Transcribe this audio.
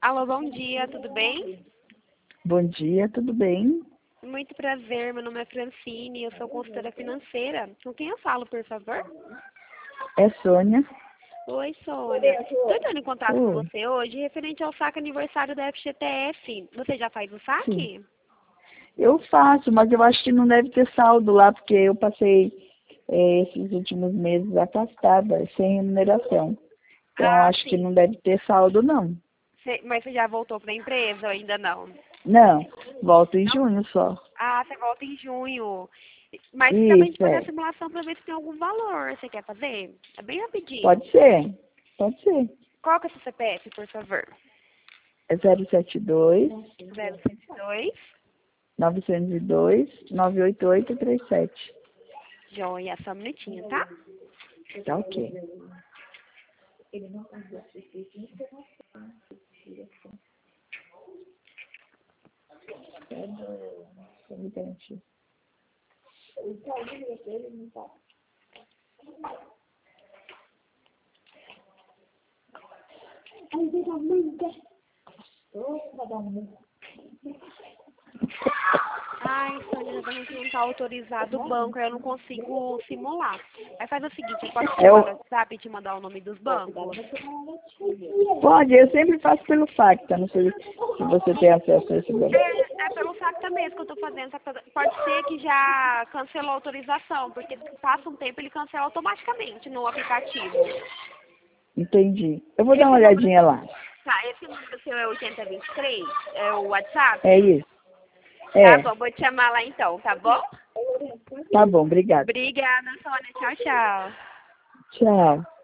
Alô, bom dia, tudo bem? Bom dia, tudo bem? Muito prazer, meu nome é Francine, eu sou consultora financeira. Com quem eu falo, por favor? É Sônia. Oi, Sônia. Estou entrando em contato com Oi, você hoje referente ao saque aniversário da FGTS. Você já faz o sim. saque? Eu faço, mas eu acho que não deve ter saldo lá, porque eu passei esses últimos meses afastada, sem remuneração. Então, eu Ah, acho que sim. não deve ter saldo, não. Mas você já voltou para a empresa ou ainda não? Não, volto em Não? junho só. Ah, você volta em junho. Mas dá pra gente Isso, fazer a é. simulação para ver se tem algum valor. Você quer fazer? É bem rapidinho. Pode ser, pode ser. Qual que é o seu CPF, por favor? É 072 072. 902 98837. Joia, só um minutinho, tá? Tá ok. Ai, Sônia, exatamente não está autorizado o banco, aí eu não consigo simular. Aí faz o seguinte, eu posso te chamar no Eu, WhatsApp e te mandar o nome dos bancos? pode, eu sempre faço pelo FACTA, não sei se você tem acesso a esse banco. É pelo SACTA mesmo que eu tô fazendo, só que pode ser que já cancelou a autorização, porque passa um tempo ele cancela automaticamente no aplicativo. Entendi. Eu vou dar uma Esse número, olhadinha lá. tá, esse número seu é 8023, é o WhatsApp? É isso? Tá É. bom, vou te chamar lá então, tá bom? Tá bom, obrigada. Obrigada, Sônia, tchau, tchau. Tchau.